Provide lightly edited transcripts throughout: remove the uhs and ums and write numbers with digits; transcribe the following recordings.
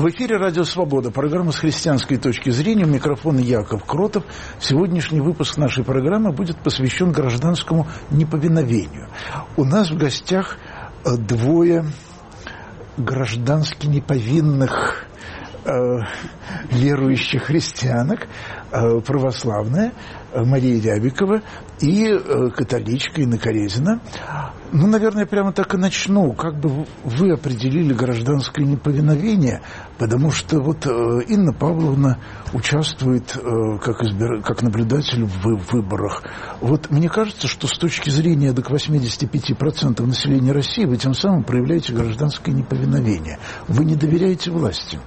В эфире «Радио Свобода», программа «С христианской точки зрения». У микрофона Яков Кротов. Сегодняшний выпуск нашей программы будет посвящен гражданскому неповиновению. У нас в гостях двое граждански неповинных верующих христианок, православная Мария Рябикова и католичка Инна Корезина. Ну, наверное, прямо так и начну. Как бы вы определили гражданское неповиновение? Потому что вот Инна Павловна участвует как наблюдатель в выборах. Вот мне кажется, что с точки зрения до 85% населения России вы тем самым проявляете гражданское неповиновение. Вы не доверяете власти.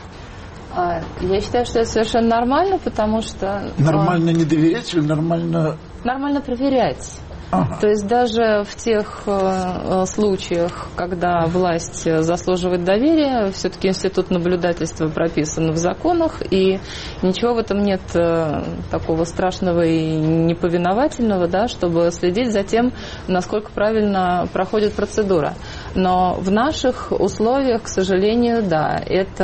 Я считаю, что это совершенно нормально, потому что... Нормально не доверять или нормально... Нормально проверять. Ага. То есть даже в тех случаях, когда власть заслуживает доверия, все-таки институт наблюдательства прописан в законах, и ничего в этом нет такого страшного и неповиновательного, да, чтобы следить за тем, насколько правильно проходит процедура. Но в наших условиях, к сожалению, да,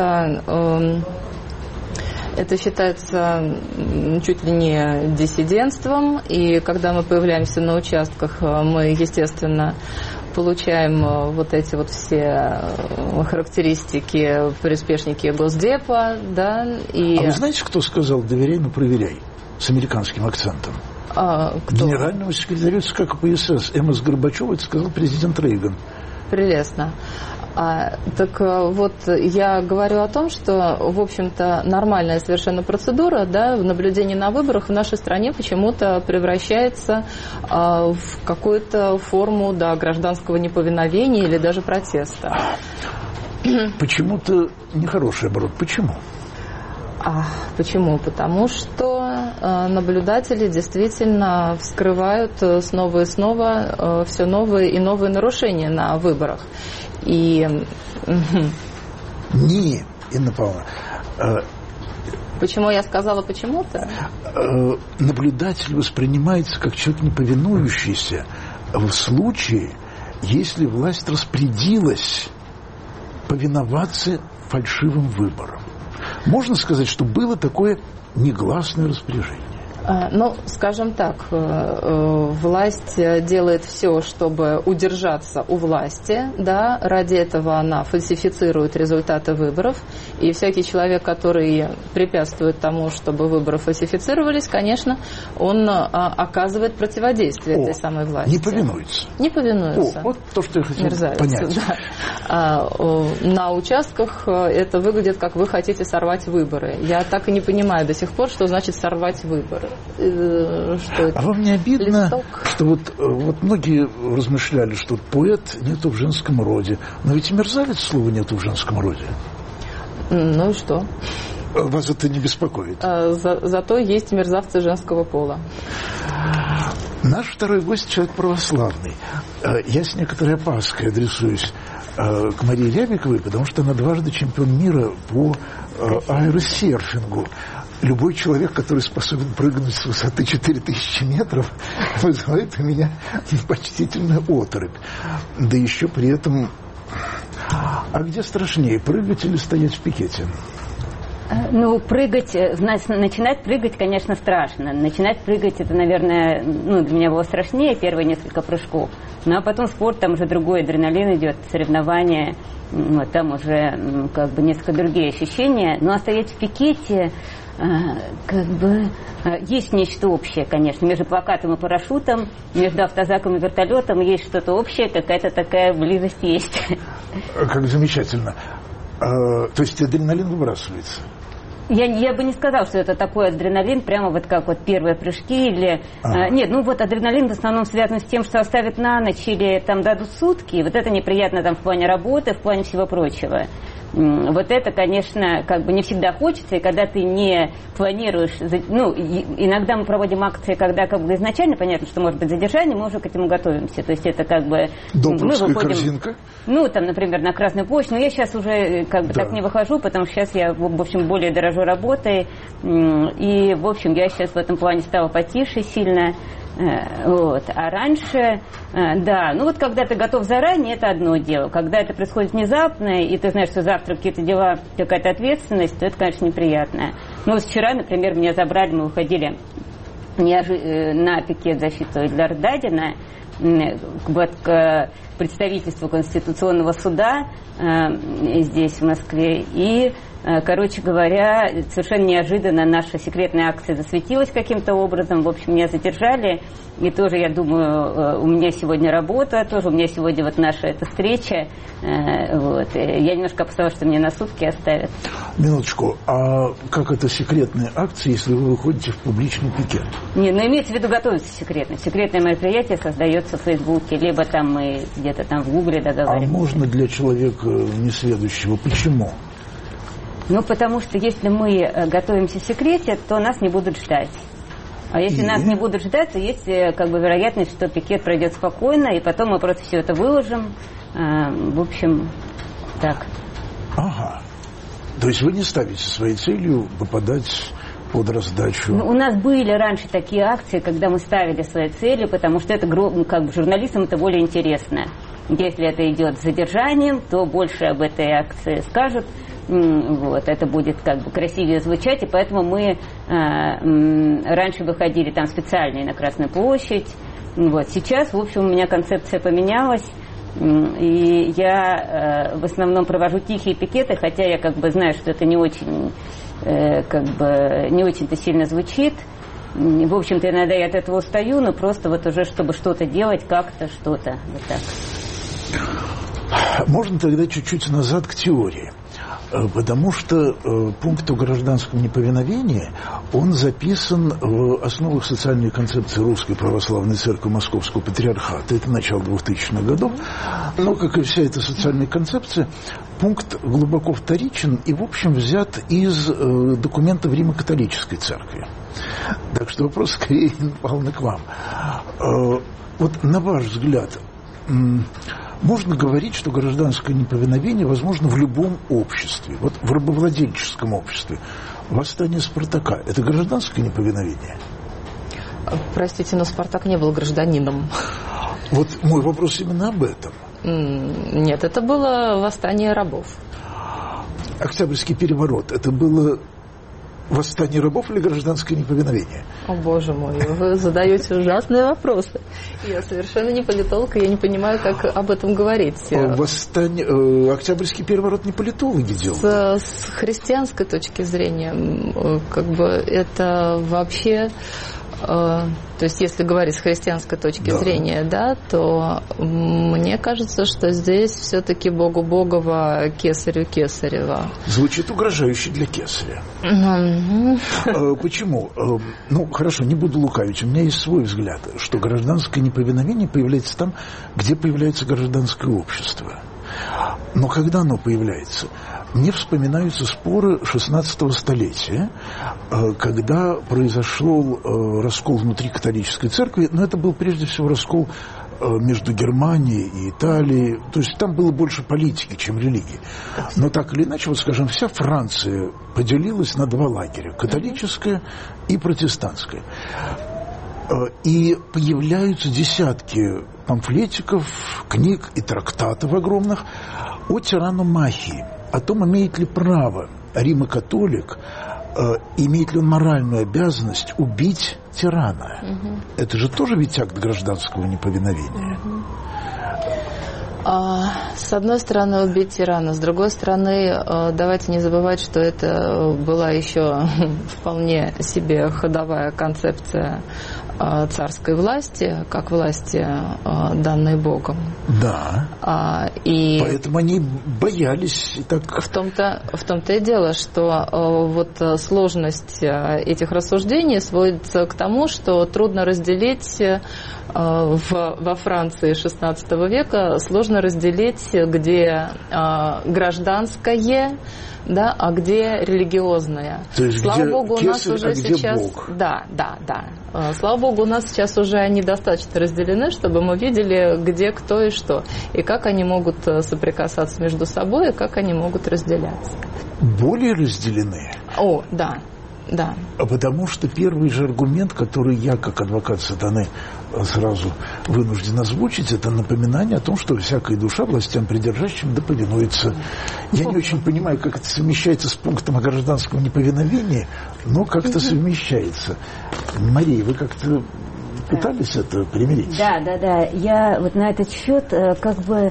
это считается чуть ли не диссидентством, и когда мы появляемся на участках, мы, естественно, получаем вот эти вот все характеристики приспешники Госдепа, да, и... А вы знаете, кто сказал «доверяй, но проверяй» с американским акцентом? Кто? Генеральному секретарю ЦК КПСС МС Горбачева это сказал президент Рейган. Прелестно. Так вот, я говорю о том, что, в общем-то, нормальная совершенно процедура, да, наблюдение на выборах в нашей стране почему-то превращается в какую-то форму, да, гражданского неповиновения или даже протеста. Почему-то нехороший оборот. Почему? Почему? Потому что наблюдатели действительно вскрывают снова и снова все новые и новые нарушения на выборах. И... Не, Инна Павловна. Почему я сказала почему-то? Наблюдатель воспринимается как человек неповинующийся в случае, если власть распорядилась повиноваться фальшивым выборам. Можно сказать, что было такое негласное распоряжение? Ну, скажем так, власть делает все, чтобы удержаться у власти, да, ради этого она фальсифицирует результаты выборов, и всякий человек, который препятствует тому, чтобы выборы фальсифицировались, конечно, он оказывает противодействие этой самой власти. Не повинуется. Не повинуется. Вот то, что я хотел понять. Да. На участках это выглядит, как вы хотите сорвать выборы. Я так и не понимаю до сих пор, что значит сорвать выборы. А вам не обидно, листок? Что вот многие размышляли, что поэт нету в женском роде. Но ведь и мерзавец слова нету в женском роде. Ну и что? Вас это не беспокоит? Зато есть мерзавцы женского пола. Наш второй гость — человек православный. Я с некоторой опаской адресуюсь к Марии Рябиковой, потому что она дважды чемпион мира по аэросерфингу. Любой человек, который способен прыгнуть с высоты 4000 метров, вызывает у меня почтительную оторопь. Да еще при этом... А где страшнее, прыгать или стоять в пикете? Ну, прыгать, начинать прыгать, конечно, страшно. Начинать прыгать, это, наверное, для меня было страшнее, первые несколько прыжков. Ну, а потом спорт, там уже другой адреналин идет, соревнования, вот, там уже как бы несколько другие ощущения. Ну, а стоять в пикете, как бы, есть нечто общее, конечно. Между плакатом и парашютом, между автозаком и вертолетом есть что-то общее, какая-то такая близость есть. Как замечательно. То есть адреналин выбрасывается? Я бы не сказала, что это такой адреналин, прямо вот как вот первые прыжки или... Нет, вот адреналин в основном связан с тем, что оставят на ночь или там дадут сутки. Вот это неприятно там в плане работы, в плане всего прочего. Вот это, конечно, как бы не всегда хочется, и когда ты не планируешь... иногда мы проводим акции, когда как бы изначально понятно, что может быть задержание, мы уже к этому готовимся. То есть это как бы... Добровская корзинка? Там, например, на Красную площадь. Но я сейчас уже как бы так не выхожу, потому что сейчас я, в общем, более дорожу работой. И, в общем, я сейчас в этом плане стала потише сильно. Вот. А раньше, да, ну вот когда ты готов заранее, это одно дело. Когда это происходит внезапно, и ты знаешь, что завтра какие-то дела, какая-то ответственность, то это, конечно, неприятно. Ну вот вчера, например, меня забрали, мы выходили на пикет защиты Эльдара Дадина к представительству Конституционного суда здесь, в Москве. И, короче говоря, совершенно неожиданно наша секретная акция засветилась каким-то образом. В общем, меня задержали. И тоже, я думаю, у меня сегодня работа, тоже у меня сегодня вот наша эта встреча. Вот. Я немножко опасалась, что меня на сутки оставят. Минуточку. А как это секретная акция, если вы выходите в публичный пикет? Не, ну имеется в виду готовится секретно. Секретное мероприятие создается в Фейсбуке, либо там мы где-то там в Гугле договариваемся. А можно для человека несведущего? Почему? Ну, потому что если мы готовимся в секрете, то нас не будут ждать. А если нас не будут ждать, то есть как бы вероятность, что пикет пройдет спокойно, и потом мы просто все это выложим. В общем, так. Ага. То есть вы не ставите своей целью попадать под раздачу? Ну, у нас были раньше такие акции, когда мы ставили свои цели, потому что это как бы журналистам это более интересно. Если это идет с задержанием, то больше об этой акции скажут. Вот, это будет как бы красивее звучать, и поэтому мы раньше выходили там специально на Красную площадь. Вот. Сейчас, в общем, у меня концепция поменялась, и я в основном провожу тихие пикеты, хотя я как бы знаю, что это не очень, как бы, не очень-то сильно звучит. В общем-то, иногда я от этого устаю, но просто вот уже, чтобы что-то делать, как-то, что-то, вот так. Можно тогда чуть-чуть назад к теории. Потому что пункт о гражданском неповиновении, он записан в основах социальной концепции Русской Православной Церкви Московского Патриархата. Это начало 2000-х годов. Но, как и вся эта социальная концепция, пункт глубоко вторичен и, в общем, взят из документов Римо-католической Церкви. Так что вопрос скорее, Павловна, к вам. Вот на ваш взгляд, можно говорить, что гражданское неповиновение возможно в любом обществе. Вот в рабовладельческом обществе. Восстание Спартака – это гражданское неповиновение? Простите, но Спартак не был гражданином. Вот мой вопрос именно об этом. Нет, это было восстание рабов. Октябрьский переворот – это было восстание рабов или гражданское неповиновение? О, боже мой, вы задаете ужасные вопросы. Я совершенно не политолог, и я не понимаю, как об этом говорить. Октябрьский переворот не политологи делают. С христианской точки зрения, как бы это вообще... То есть, если говорить с христианской точки зрения, да, то мне кажется, что здесь все-таки Богу Богова, кесарю кесарева. Звучит угрожающе для кесаря. Почему? Ну, хорошо, не буду лукавить. У меня есть свой взгляд, что гражданское неповиновение появляется там, где появляется гражданское общество. Но когда оно появляется? Мне вспоминаются споры 16-го столетия, когда произошел раскол внутри католической церкви, но это был прежде всего раскол между Германией и Италией, то есть там было больше политики, чем религии. Но так или иначе, вот скажем, вся Франция поделилась на два лагеря, католическое и протестантское. И появляются десятки памфлетиков, книг и трактатов огромных о тираномахии, о том, имеет ли право Римо-католик, имеет ли он моральную обязанность убить тирана. Это же тоже ведь акт гражданского неповиновения. С одной стороны, убить тирана, с другой стороны, давайте не забывать, что это была еще вполне себе ходовая концепция царской власти, как власти, данной Богом. Да. И поэтому они боялись. Так... В том-то и дело, что вот сложность этих рассуждений сводится к тому, что трудно разделить во Франции XVI века, сложно разделить, где гражданское, да, а где религиозное. То есть слава где Богу, у нас кесарь, уже сейчас, Бог? Да. Слава Богу, у нас сейчас уже они достаточно разделены, чтобы мы видели, где кто и что, и как они могут соприкасаться между собой, и как они могут разделяться. Более разделены? О, да. Да. Потому что первый же аргумент, который я, как адвокат сатаны, сразу вынужден озвучить, это напоминание о том, что всякая душа властям придержащим да повинуется. Я не очень понимаю, как это совмещается с пунктом о гражданском неповиновении, но как-то совмещается. Мария, вы как-то пытались это примирить? Да. Я вот на этот счет как бы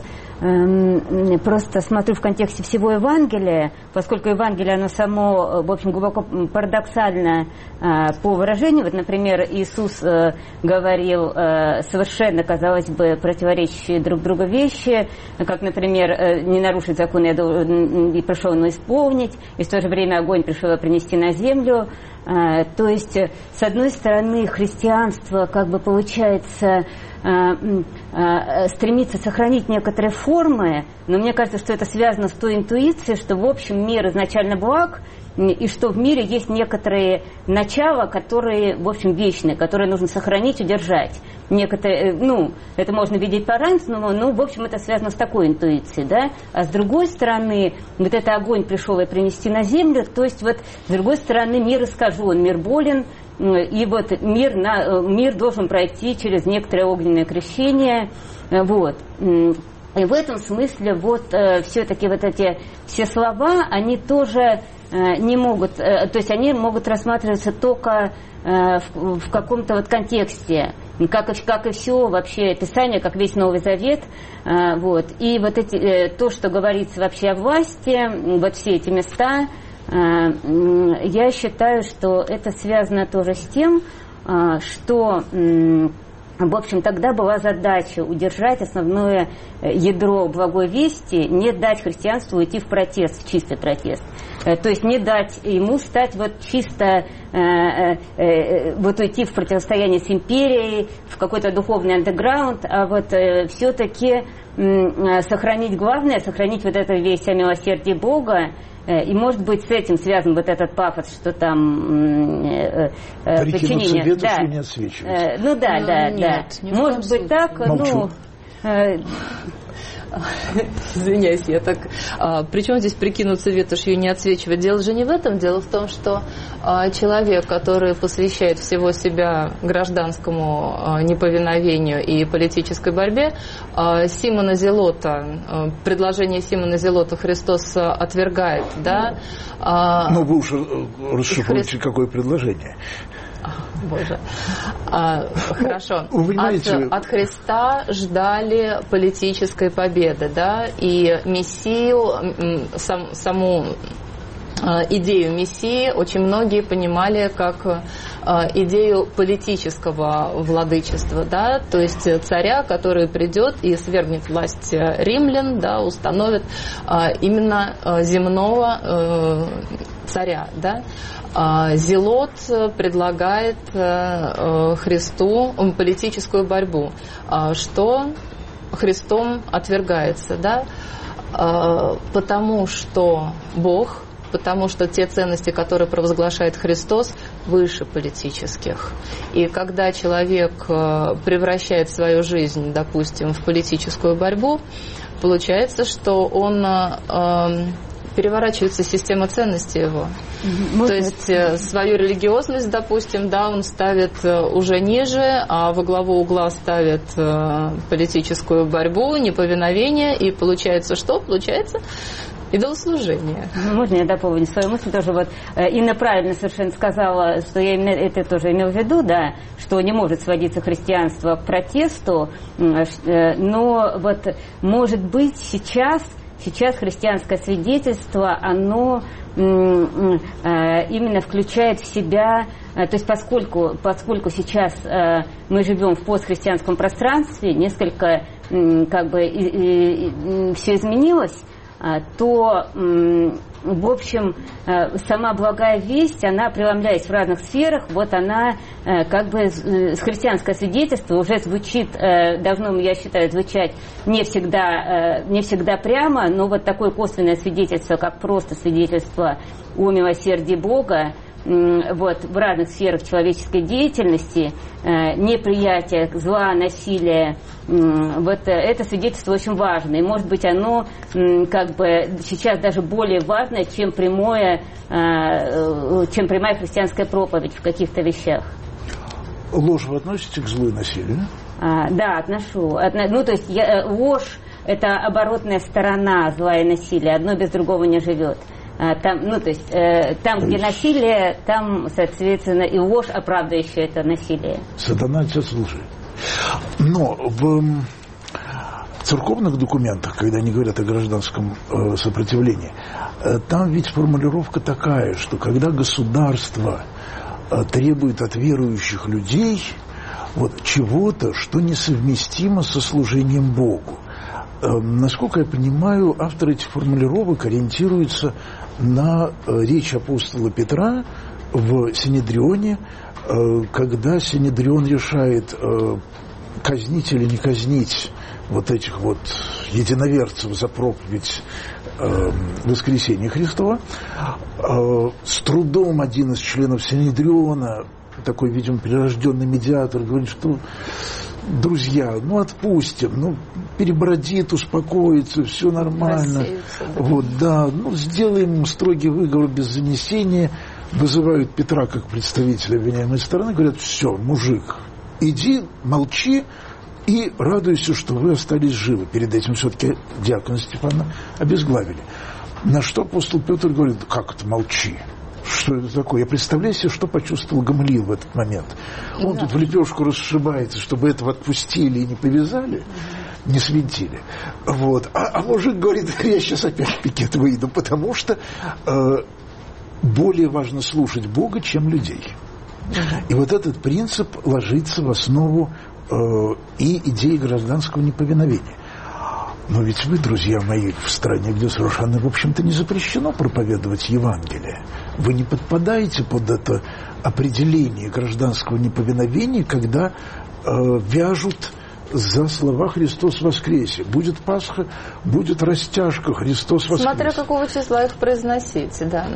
просто смотрю в контексте всего Евангелия, поскольку Евангелие, оно само, в общем, глубоко парадоксально по выражению. Вот, например, Иисус говорил совершенно, казалось бы, противоречащие друг другу вещи, как, например, не нарушить закон я и пришел его исполнить, и в то же время огонь пришел его принести на землю. То есть, с одной стороны, христианство, как бы получается, стремится сохранить некоторые формы, но мне кажется, что это связано с той интуицией, что, в общем, мир изначально благ, и что в мире есть некоторые начала, которые, в общем, вечные, которые нужно сохранить, удержать. Некоторые, это можно видеть по-разному, но, в общем, это связано с такой интуицией, да. А с другой стороны, вот это огонь пришел и принести на землю, то есть вот с другой стороны мир искажен, мир болен, и вот мир должен пройти через некоторое огненное крещение, вот. И в этом смысле вот все-таки вот эти все слова, они тоже не могут, то есть они могут рассматриваться только в каком-то вот контексте, как и все вообще Писание, как весь Новый Завет, вот. И вот то, что говорится вообще о власти, вот все эти места, я считаю, что это связано тоже с тем, что, в общем, тогда была задача удержать основное ядро благой вести, не дать христианству уйти в протест, в чистый протест. То есть не дать ему стать вот чисто, вот уйти в противостояние с империей, в какой-то духовный андеграунд, а вот все-таки сохранить главное, сохранить вот это весть о милосердии Бога. И, может быть, с этим связан вот этот пафос, что там подчинение. Вету, да. Не отсвечивать. Нет, может быть так, Молчу. Извиняюсь, я так... Причем здесь прикинуться ветошью и не отсвечивать? Дело же не в этом. Дело в том, что человек, который посвящает всего себя гражданскому неповиновению и политической борьбе, Симона Зелота, предложение Симона Зелота Христос отвергает, да? Ну, вы уж расшифруете, какое предложение. Боже. Хорошо. Вы понимаете... От Христа ждали политической победы, да, и Мессию, саму идею Мессии очень многие понимали как идею политического владычества, да, то есть царя, который придет и свергнет власть римлян, да, установит именно земного царя, да. Зелот предлагает Христу политическую борьбу, что Христом отвергается, да, потому что Бог, потому что те ценности, которые провозглашает Христос, выше политических. И когда человек превращает свою жизнь, допустим, в политическую борьбу, получается, что он... переворачивается система ценностей его. То есть свою религиозность, допустим, да, он ставит уже ниже, а во главу угла ставит политическую борьбу, неповиновение, и получается что? Получается идолослужение. Можно я дополню свою мысль тоже? Вот Инна правильно совершенно сказала, что я именно это тоже имел в виду, да, что не может сводиться христианство к протесту, но вот может быть сейчас христианское свидетельство, оно именно включает в себя, то есть поскольку сейчас мы живем в постхристианском пространстве, несколько как бы все изменилось, то в общем сама благая весть, она преломляясь в разных сферах, вот она как бы христианское свидетельство уже звучит, должно, я считаю, звучать не всегда прямо, но вот такое косвенное свидетельство, как просто свидетельство о милосердии Бога, вот, в разных сферах человеческой деятельности, неприятие зла, насилия вот это свидетельство очень важно. И, может быть, оно как бы сейчас даже более важно, чем прямая христианская проповедь в каких-то вещах. Ложь вы относите к злу и насилию? Да, отношу. Ну, то есть ложь – это оборотная сторона зла и насилия. Одно без другого не живет. Там, ну, то есть, там, где насилие, там, соответственно, и ложь, оправдывающая это насилие. Сатана – отец лжи. Но в церковных документах, когда они говорят о гражданском сопротивлении, там ведь формулировка такая, что когда государство требует от верующих людей вот чего-то, что несовместимо со служением Богу. Насколько я понимаю, автор этих формулировок ориентируется на речь апостола Петра в Синедрионе, когда Синедрион решает, казнить или не казнить вот этих вот единоверцев за проповедь воскресения Христова. С трудом один из членов Синедриона, такой, видимо, прирожденный медиатор, говорит, что друзья, ну отпустим, ну перебродит, успокоится, все нормально. Вот, да, ну сделаем ему строгий выговор без занесения. Вызывают Петра как представителя обвиняемой стороны, говорят, все, мужик, иди, молчи и радуйся, что вы остались живы. Перед этим все-таки диакона Стефана обезглавили. На что апостол Петр говорит, как это молчи? Что это такое? Я представляю себе, что почувствовал Гамлиил в этот момент. Он тут в лепешку расшибается, чтобы этого отпустили и не повязали, не свинтили. Вот. А мужик говорит, я сейчас опять в пикет выйду, потому что более важно слушать Бога, чем людей. И вот этот принцип ложится в основу и идеи гражданского неповиновения. Но ведь вы, друзья мои, в стране, где совершенно, в общем-то, не запрещено проповедовать Евангелие, вы не подпадаете под это определение гражданского неповиновения, когда вяжут за слова «Христос воскресе». Будет Пасха, будет растяжка, Христос воскресе. Смотря какого числа их произносить, да.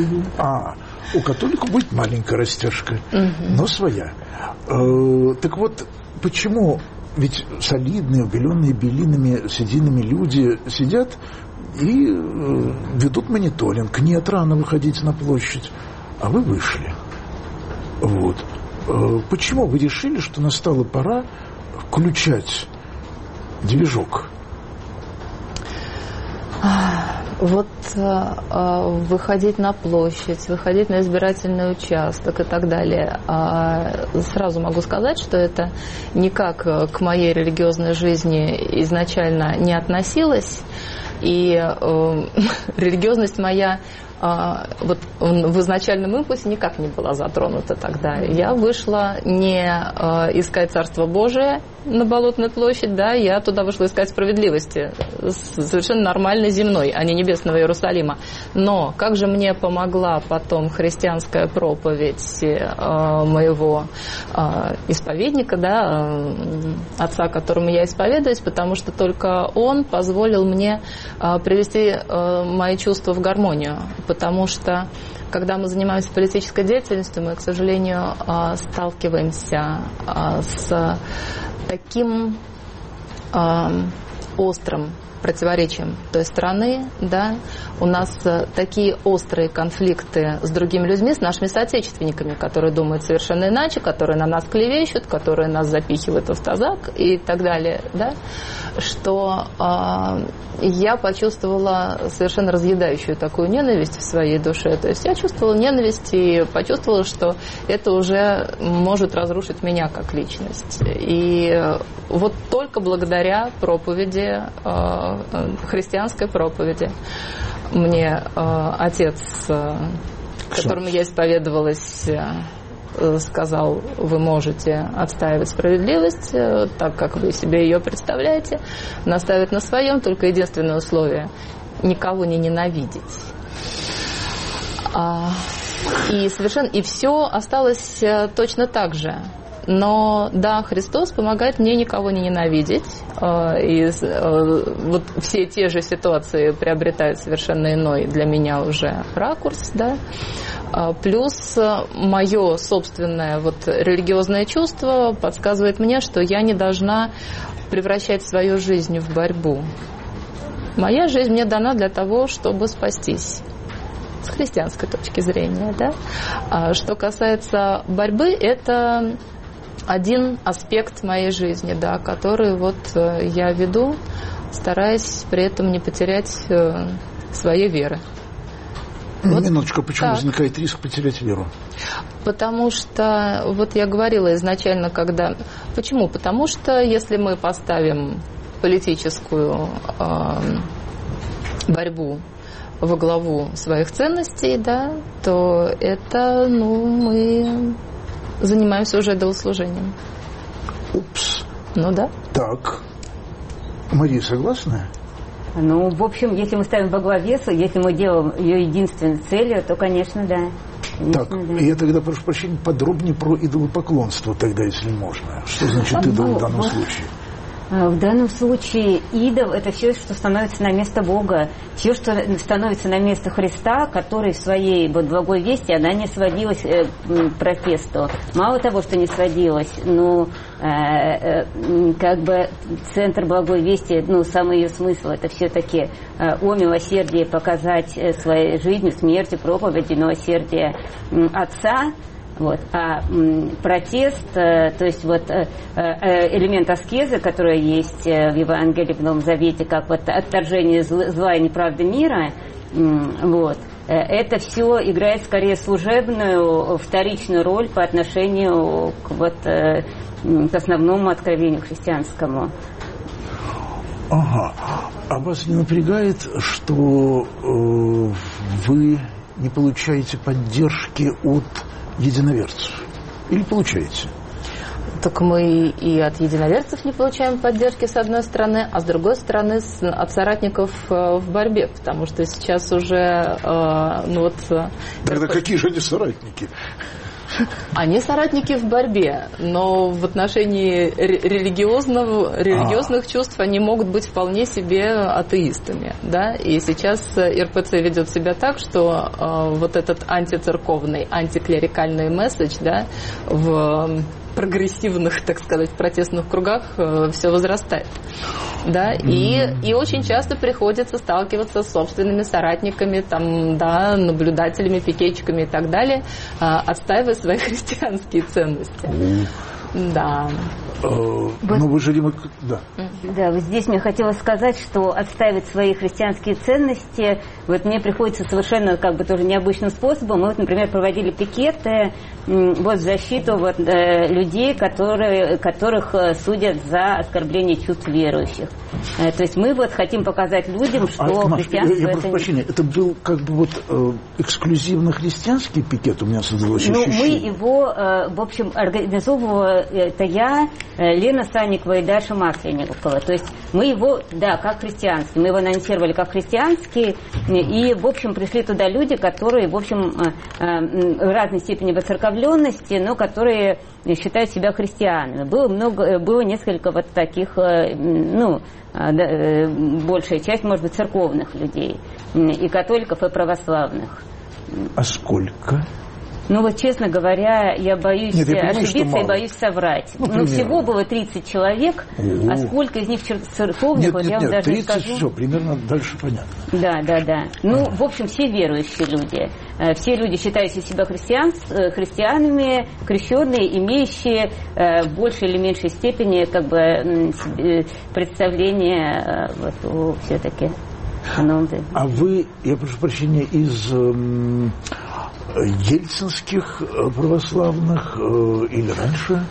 У католика будет маленькая растяжка, но своя. Так вот, почему... Ведь солидные, убеленные белинами, сединами люди сидят и ведут мониторинг. Нет, рано выходить на площадь. А вы вышли. Вот. Почему вы решили, что настала пора включать движок? Вот выходить на площадь, выходить на избирательный участок и так далее. Сразу могу сказать, что это никак к моей религиозной жизни изначально не относилось. И религиозность моя вот в изначальном импульсе никак не была затронута тогда. Я вышла не искать Царство Божие на Болотную площадь, да, я туда вышла искать справедливости, совершенно нормальной земной, а не небесного Иерусалима. Но как же мне помогла потом христианская проповедь моего исповедника, да, отца, которому я исповедуюсь, потому что только он позволил мне привести мои чувства в гармонию. Потому что, когда мы занимаемся политической деятельностью, мы, к сожалению, сталкиваемся с таким острым противоречием той страны, да, у нас такие острые конфликты с другими людьми, с нашими соотечественниками, которые думают совершенно иначе, которые на нас клевещут, которые нас запихивают в автозак и так далее, да, что я почувствовала совершенно разъедающую такую ненависть в своей душе. То есть я чувствовала ненависть и почувствовала, что это уже может разрушить меня как личность. И вот только благодаря проповеди, христианской проповеди, мне отец, которому я исповедовалась, сказал, вы можете отстаивать справедливость так, как вы себе ее представляете, наставить на своем, только единственное условие – никого не ненавидеть. И все осталось точно так же. Но да, Христос помогает мне никого не ненавидеть. И вот все те же ситуации приобретают совершенно иной для меня уже ракурс, да. Плюс мое собственное религиозное чувство подсказывает мне, что я не должна превращать свою жизнь в борьбу. Моя жизнь мне дана для того, чтобы спастись. С христианской точки зрения, да? А что касается борьбы, это один аспект моей жизни, да, который я веду, стараясь при этом не потерять своей веры. Минуточку, почему возникает риск потерять веру? Потому что, я говорила изначально, Почему? Потому что если мы поставим политическую борьбу во главу своих ценностей, да, то это, мы занимаемся уже идолослужением. Упс. Да. Так. Мария, согласна? В общем, если мы ставим во главе, если мы делаем ее единственной целью, то, конечно, да. Так, я тогда прошу прощения подробнее про идолопоклонство тогда, если можно. Что значит идол в данном случае? В данном случае идол – это все, что становится на место Бога, все, что становится на место Христа, который в своей благой вести, она не сводилась к протесту. Мало того, что не сводилась, центр благой вести, самый ее смысл – это все-таки о милосердии показать своей жизнью, смертью, проповедью милосердия Отца. А протест, то есть элемент аскезы, который есть в Евангелии, в Новом Завете, как отторжение зла и неправды мира, это все играет скорее служебную, вторичную роль по отношению к основному откровению христианскому. Ага. А вас не напрягает, что вы не получаете поддержки от единоверцев? Или получаете? Так мы и от единоверцев не получаем поддержки, с одной стороны, а с другой стороны от соратников в борьбе, потому что сейчас уже... Тогда какие же они соратники? Они соратники в борьбе, но в отношении религиозных чувств они могут быть вполне себе атеистами, да, и сейчас РПЦ ведет себя так, что этот антицерковный, антиклерикальный месседж, да, в прогрессивных, так сказать, протестных кругах все возрастает. Да, и очень часто приходится сталкиваться с собственными соратниками, наблюдателями, пикетчиками и так далее, отстаивая свои христианские ценности. Да. Вы жили... Да. Да, здесь мне хотелось сказать, что отстаивать свои христианские ценности, мне приходится совершенно тоже необычным способом. Мы, например, проводили пикеты в защиту людей, которых судят за оскорбление чувств верующих. То есть мы хотим показать людям, что христианство... Я прошу прощения, это был эксклюзивно христианский пикет, у меня создалось ощущение? Мы его, в общем, организовывала это я, Лена Санникова и Даша Масленникова. То есть мы его, как христианский, мы его анонсировали как христианский, и, в общем, пришли туда люди, которые, в общем, в разной степени воцерковленности, но которые считают себя христианами. Было несколько таких, большая часть, может быть, церковных людей, и католиков, и православных. А сколько? Честно говоря, я боюсь ошибиться и боюсь соврать. Всего было 30 человек, а сколько из них церковных, я вам даже не скажу. 30, все, примерно дальше понятно. Да. В общем, все верующие люди. Все люди, считающие себя христианами, крещенные, имеющие в большей или меньшей степени представление все-таки. А вы, я прошу прощения, из... ельцинских православных или раньше?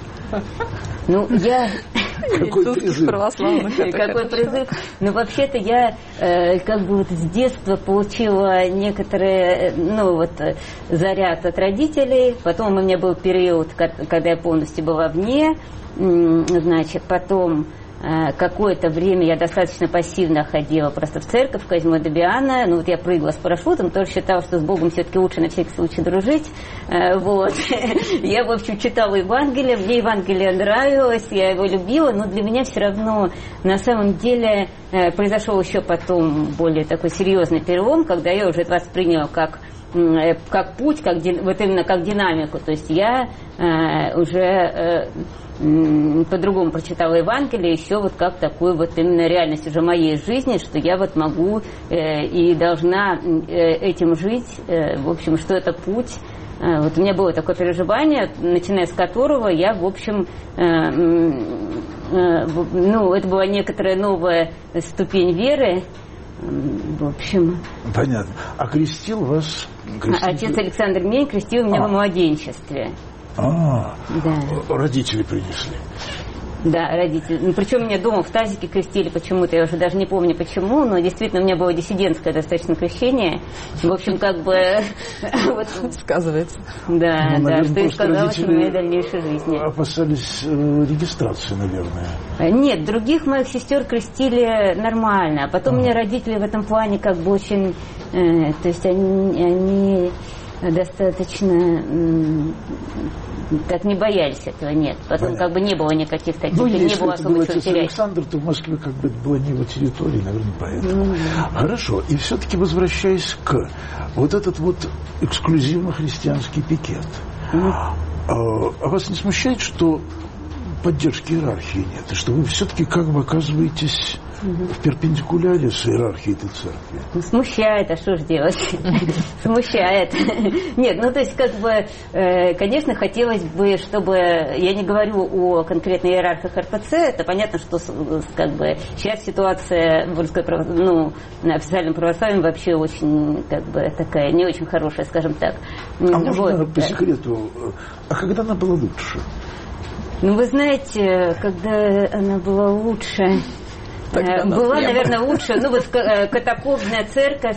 Какой призыв? Какой призыв? Вообще-то я с детства получила некоторые, заряд от родителей. Потом у меня был период, когда я полностью была вне. Потом какое-то время я достаточно пассивно ходила просто в церковь Козьмо-Дабиана. Ну, вот я прыгала с парашютом, тоже считала, что с Богом все-таки лучше на всякий случай дружить. Вот. Я, в общем, читала Евангелие, мне Евангелие нравилось, я его любила, но для меня все равно на самом деле произошел еще потом более такой серьезный перелом, когда я уже это восприняла как путь, вот именно как динамику. То есть я уже по-другому прочитала Евангелие, еще вот как такую вот именно реальность уже моей жизни, что я вот могу и должна этим жить, в общем, что это путь. Вот у меня было такое переживание, начиная с которого я, в общем, ну, это была некоторая новая ступень веры. В общем... Понятно. А крестил вас... Отец Александр Мень крестил меня во младенчестве. Да. Родители принесли. Да, родители. Ну, причем меня дома в тазике крестили почему-то, я уже даже не помню почему, но действительно у меня было диссидентское достаточно крещение. В общем, как бы... Сказывается. Да, да, что и сказалось в моей дальнейшей жизни. Опасались регистрации, наверное. Нет, других моих сестер крестили нормально. А потом у меня родители в этом плане как бы очень... То есть они достаточно... так не боялись этого, нет. Потом как бы не было никаких таких, ну, не было особо чего терять. Александр, то в Москве как бы это была не его территория, наверное, поэтому. Хорошо. И все-таки возвращаясь к вот этот вот эксклюзивно-христианский пикет. А вас не смущает, что поддержки иерархии нет, и что вы все-таки как бы оказываетесь в перпендикуляре с иерархией этой церкви? Ну, смущает, а что ж делать? Смущает. Нет, ну, то есть, как бы, конечно, хотелось бы, чтобы, я не говорю о конкретных иерархах РПЦ, это понятно, что, как бы, сейчас ситуация, можно сказать, ну, на официальном православии вообще очень, как бы, такая, не очень хорошая, скажем так. А можно по секрету, а когда она была лучше? Ну, вы знаете, когда она была лучше... Была, наверное, лучше, ну вот катакомбная церковь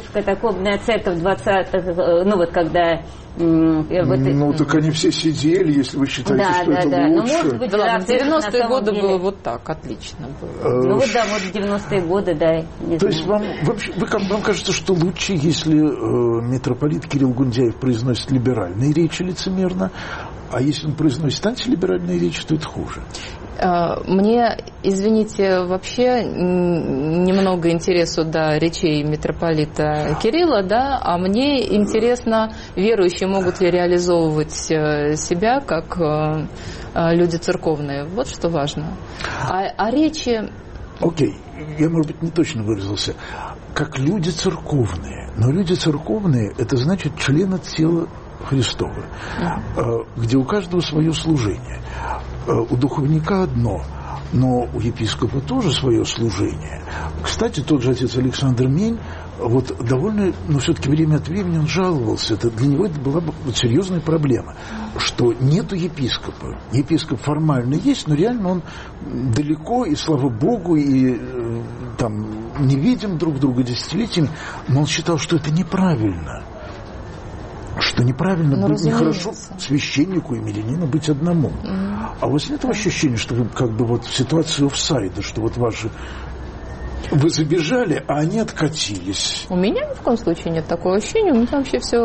20-х, ну вот когда... ну, так они все сидели, если вы считаете, что это лучше. Ну, может быть, да, в 90-е годы было вот так, отлично было. Ну, вот да, вот в 90-е годы, да. То есть вам кажется, что лучше, если митрополит Кирилл Гундяев произносит либеральные речи лицемерно, а если он произносит антилиберальные речи, то это хуже? Мне, извините, вообще немного интересу до речей митрополита Кирилла, да, а мне интересно, верующие могут ли реализовывать себя как люди церковные. Вот что важно. А речи... Окей, я, может быть, не точно выразился. Как люди церковные. Но люди церковные, это значит члены тела Христова, где у каждого свое служение. У духовника одно, но у епископа тоже свое служение. Кстати, тот же отец Александр Мень, вот довольно, но все-таки время от времени он жаловался. Для него это была вот серьезная проблема, что нету епископа. Епископ формально есть, но реально он далеко, и слава Богу, и там не видим друг друга десятилетиями, но он считал, что это неправильно. Что неправильно, нехорошо священнику и мирянину быть одному. А у вас нет ощущения, что вы как бы вот в ситуации офсайда, что вот вы забежали, а они откатились? У меня ни в коем случае нет такого ощущения. У меня вообще все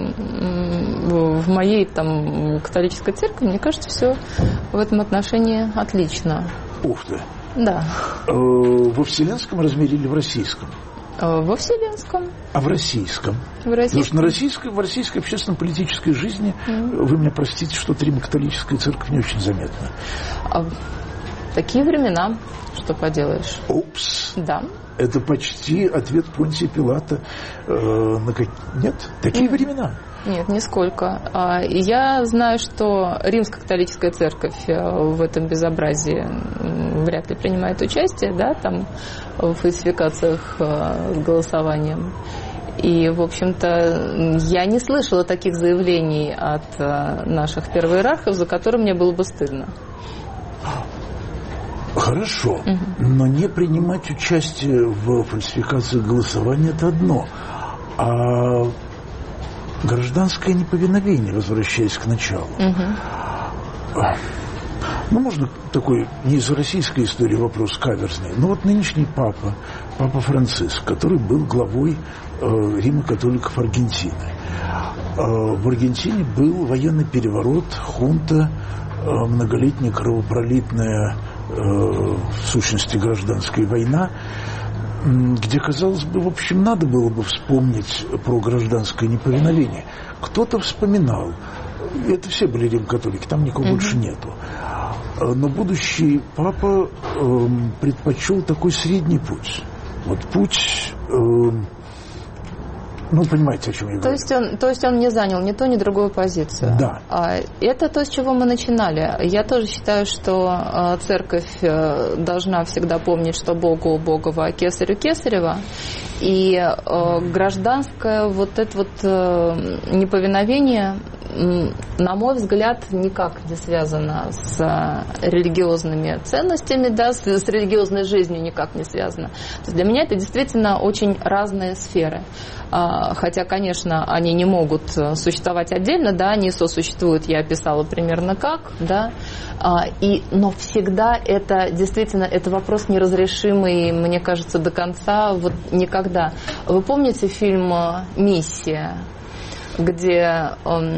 в моей там католической церкви, мне кажется, все в этом отношении отлично. Ух ты! Да. Во вселенском размере или в российском? Во вселенском. А в российском? Потому что в российской общественно-политической жизни, вы меня простите, что-то римокатолическая церковь не очень заметна. Такие времена, что поделаешь. Упс. Да. Это почти ответ Понтия Пилата. Нет? Такие времена? Нет, нисколько. Я знаю, что Римско-католическая церковь в этом безобразии вряд ли принимает участие, да, там в фальсификациях с голосованием. И, в общем-то, я не слышала таких заявлений от наших первоиерархов, за которые мне было бы стыдно. Хорошо, но не принимать участие в фальсификации голосования – это одно. А гражданское неповиновение, возвращаясь к началу. Ну, можно такой не из российской истории вопрос каверзный. Но вот нынешний папа Франциск, который был главой Рима католиков Аргентины. В Аргентине был военный переворот, хунта, многолетняя кровопролитная, в сущности, гражданская война, где, казалось бы, в общем, надо было бы вспомнить про гражданское неповиновение. Кто-то вспоминал. Это все были рим-католики, там никого больше нету. Но будущий папа предпочел такой средний путь. Вот путь... Ну, понимаете, о чем я говорю. То есть он не занял ни ту, ни другую позицию. Да. Это то, с чего мы начинали. Я тоже считаю, что церковь должна всегда помнить, что Богу Богова, а Кесарю Кесарева. И гражданское вот это вот неповиновение, на мой взгляд, никак не связано с религиозными ценностями, да, с религиозной жизнью никак не связано. То есть для меня это действительно очень разные сферы. Хотя, конечно, они не могут существовать отдельно, да, они сосуществуют, я описала примерно как, да, но всегда это действительно, это вопрос неразрешимый, мне кажется, до конца, вот никогда. Вы помните фильм «Миссия», где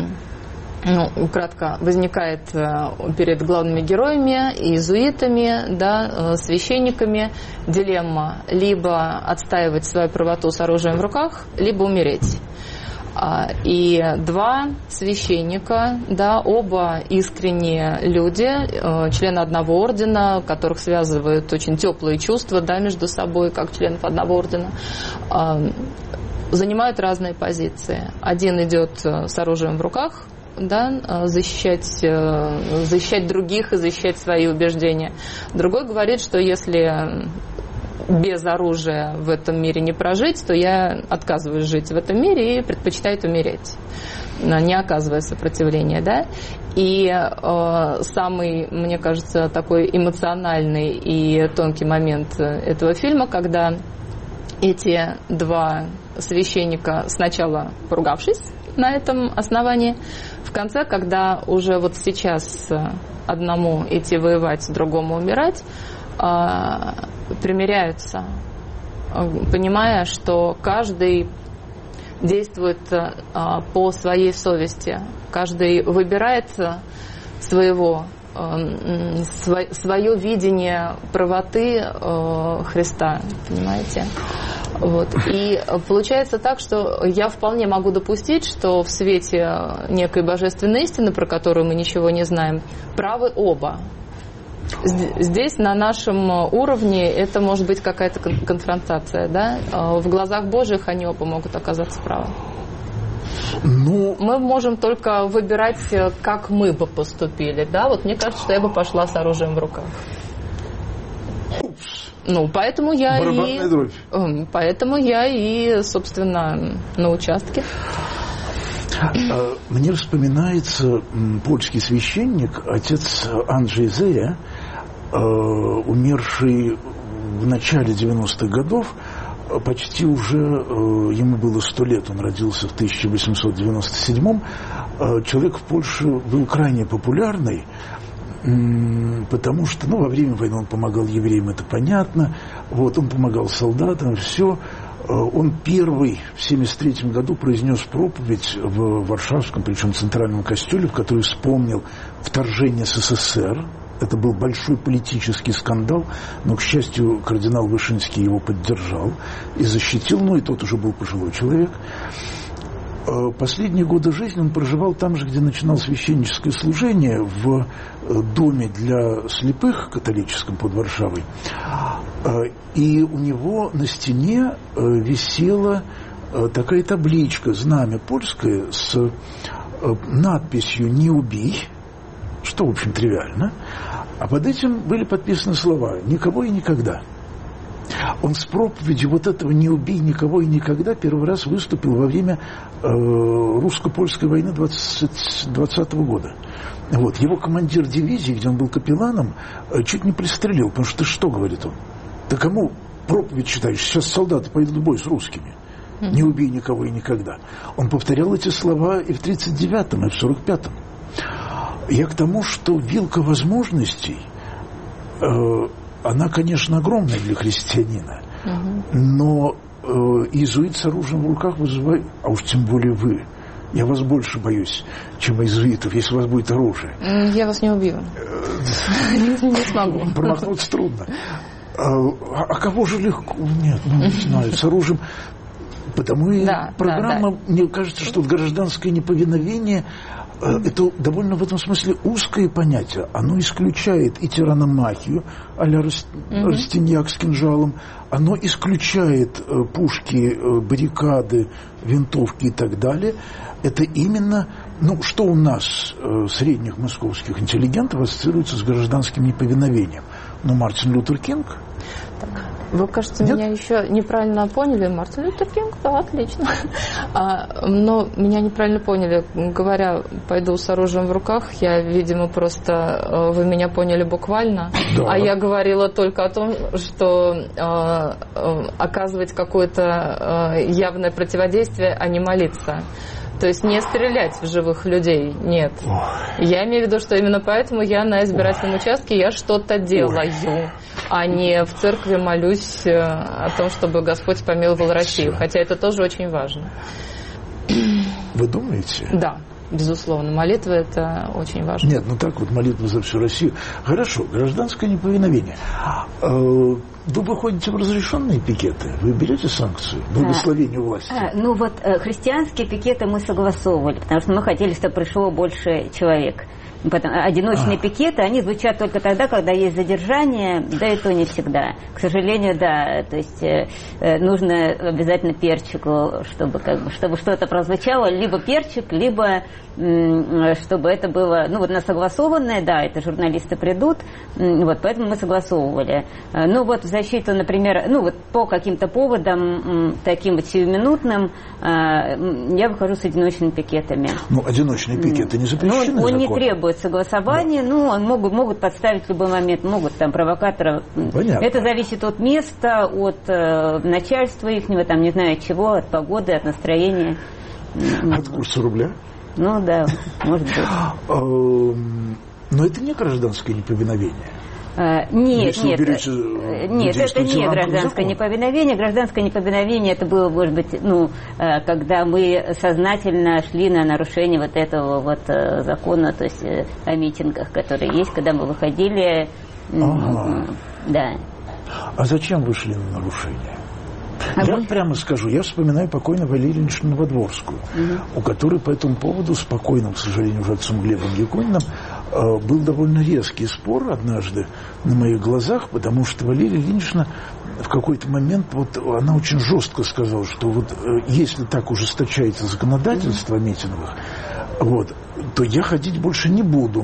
кратко возникает перед главными героями, иезуитами, да, священниками дилемма: либо отстаивать свою правоту с оружием в руках, либо умереть. И два священника, да, оба искренние люди, члены одного ордена, которых связывают очень теплые чувства, да, между собой, как членов одного ордена, занимают разные позиции. Один идет с оружием в руках, да, защищать других и защищать свои убеждения. Другой говорит, что если без оружия в этом мире не прожить, то я отказываюсь жить в этом мире и предпочитаю умереть, не оказывая сопротивления, да. И самый, мне кажется, такой эмоциональный и тонкий момент этого фильма, когда эти два священника, сначала поругавшись на этом основании, в конце, когда уже вот сейчас одному идти воевать, другому умирать, примиряются, понимая, что каждый действует по своей совести, каждый выбирает свое видение правоты Христа, понимаете? Вот. И получается так, что я вполне могу допустить, что в свете некой божественной истины, про которую мы ничего не знаем, правы оба. Здесь на нашем уровне это может быть какая-то конфронтация, да? В глазах Божьих они оба могут оказаться правы. Мы можем только выбирать, как мы бы поступили, да? Вот мне кажется, что я бы пошла с оружием в руках. Поэтому я и, собственно, на участке. Мне вспоминается польский священник, отец Анджей Зея, умерший в начале 90-х годов, почти уже ему было 100 лет, он родился в 1897-м. Человек в Польше был крайне популярный, потому что, во время войны он помогал евреям, это понятно, вот, он помогал солдатам, все. Он первый в 1973 году произнес проповедь в Варшавском, причем центральном костеле, в который вспомнил вторжение СССР. Это был большой политический скандал, но, к счастью, кардинал Вышинский его поддержал и защитил, и тот уже был пожилой человек. Последние годы жизни он проживал там же, где начинал священническое служение, в доме для слепых католическом под Варшавой. И у него на стене висела такая табличка, знамя польское, с надписью «Не убий», что, в общем, тривиально. А под этим были подписаны слова «Никого и никогда». Он с проповедью вот этого «Не убей никого и никогда» первый раз выступил во время русско-польской войны 20-го года. Вот. Его командир дивизии, где он был капелланом, чуть не пристрелил, потому что что, говорит он, ты кому проповедь читаешь? Сейчас солдаты пойдут в бой с русскими. Не убей никого и никогда. Он повторял эти слова и в 1939-м, и в 1945-м. Я к тому, что вилка возможностей, она, конечно, огромная для христианина, но иезуит с оружием в руках вызывает, а уж тем более вы. Я вас больше боюсь, чем иезуитов, если у вас будет оружие. Я вас не убью. Не смогу. Промахнуться трудно. А кого же легко? Нет, не знаю, с оружием. Потому и программа, мне кажется, что гражданское неповиновение это довольно в этом смысле узкое понятие. Оно исключает и тираномахию а-ля Растиньяк с кинжалом, оно исключает пушки, баррикады, винтовки и так далее. Это именно, что у нас, средних московских интеллигентов, ассоциируется с гражданским неповиновением. Мартин Лютер Кинг. Вы, кажется, меня еще неправильно поняли. Мартин Лютер Кинг, да, отлично. Но меня неправильно поняли. Говоря, пойду с оружием в руках, я, видимо, просто... Вы меня поняли буквально. Да. А я говорила только о том, что оказывать какое-то явное противодействие, а не молиться. То есть не стрелять в живых людей, нет. Я имею в виду, что именно поэтому я на избирательном участке я что-то делаю, а не в церкви молюсь о том, чтобы Господь помиловал Россию. Хотя это тоже очень важно. Вы думаете? Да. Безусловно, молитва – это очень важно. Нет, так вот молитва за всю Россию. Хорошо, гражданское неповиновение. Вы выходите в разрешенные пикеты? Вы берете санкцию, благословение власти? Христианские пикеты мы согласовывали, потому что мы хотели, чтобы пришло больше человек. Одиночные пикеты, они звучат только тогда, когда есть задержание, да и то не всегда. К сожалению, да, то есть нужно обязательно перчику, чтобы что-то прозвучало, либо перчик, либо чтобы это было, на согласованное, да, это журналисты придут, поэтому мы согласовывали. В защиту, например, по каким-то поводам, таким вот сиюминутным, я выхожу с одиночными пикетами. Одиночные пикеты не запрещены он не требует согласования, могут подставить в любой момент, могут там провокаторов. Понятно. Это зависит от места, от начальства ихнего, там не знаю от чего, от погоды, от настроения. От курса рубля? Да, может быть. Но это не гражданское неповиновение. Нет, это не гражданское неповиновение. Гражданское неповиновение это было, может быть, когда мы сознательно шли на нарушение вот этого закона, то есть о митингах, которые есть, когда мы выходили. Да. А зачем вы шли на нарушение? Я прямо скажу, я вспоминаю покойную Валерию Ильиничну Новодворскую, у которой по этому поводу с покойным, к сожалению, уже отцом Глебом Якуниным был довольно резкий спор однажды на моих глазах, потому что Валерия Ильинична в какой-то момент, она очень жестко сказала, что если так ужесточается законодательство митинговых, то я ходить больше не буду.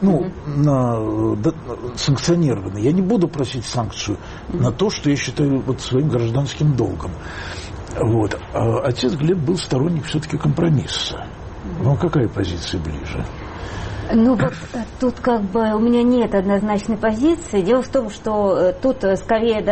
Санкционированно. Я не буду просить санкцию на то, что я считаю своим гражданским долгом. А отец Глеб был сторонник все-таки компромисса. Вам какая позиция ближе? Тут у меня нет однозначной позиции. Дело в том, что тут скорее,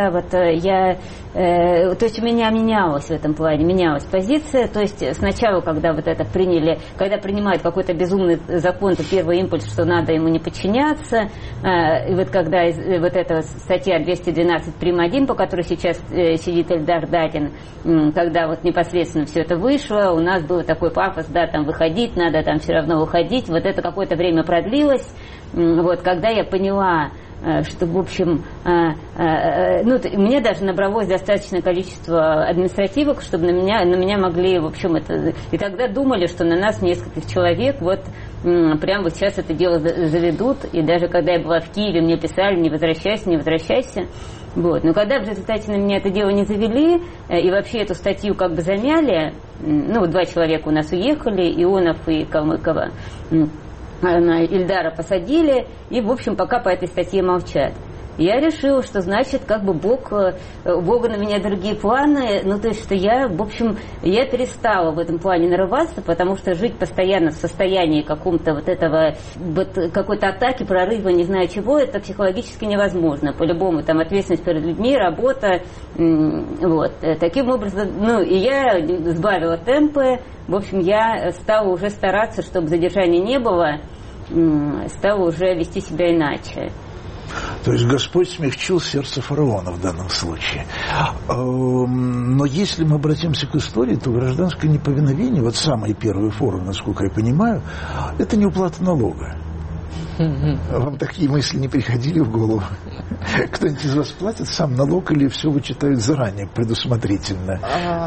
то есть у меня менялась в этом плане, менялась позиция. То есть сначала, когда это приняли, когда принимают какой-то безумный закон, то первый импульс, что надо ему не подчиняться. И когда эта статья 212 прим. 1, по которой сейчас сидит Эльдар Дадин, когда непосредственно все это вышло, у нас был такой пафос, там выходить, надо там все равно выходить. Это какое-то время продлилось. Когда я поняла, что, в общем, мне даже набралось достаточное количество административок, чтобы на меня могли, в общем, и тогда думали, что на нас нескольких человек прямо сейчас это дело заведут, и даже когда я была в Киеве, мне писали: не возвращайся, не возвращайся. Но когда в результате на меня это дело не завели, и вообще эту статью замяли, 2 человека у нас уехали, Ионов и Калмыкова, Ильдара посадили, и, в общем, пока по этой статье молчат. Я решила, что значит, у Бога на меня другие планы, то есть, что я перестала в этом плане нарываться, потому что жить постоянно в состоянии каком-то какой-то атаки, прорыва, не знаю чего, это психологически невозможно. По-любому, ответственность перед людьми, работа, Таким образом, и я сбавила темпы, в общем, я стала уже стараться, чтобы задержания не было. стал уже вести себя иначе. То есть Господь смягчил сердце фараона в данном случае. Но если мы обратимся к истории, то гражданское неповиновение, вот самая первая форма, насколько я понимаю, это не уплата налога. Вам такие мысли не приходили в голову? Кто-нибудь из вас платит сам налог или все вычитают заранее, предусмотрительно?